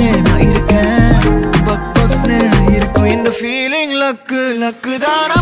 இங்கே நான் இருக்கேன். பக் பக்னு இருக்கும் இந்த ஃபீலிங் லக்கு லக்கு தானா.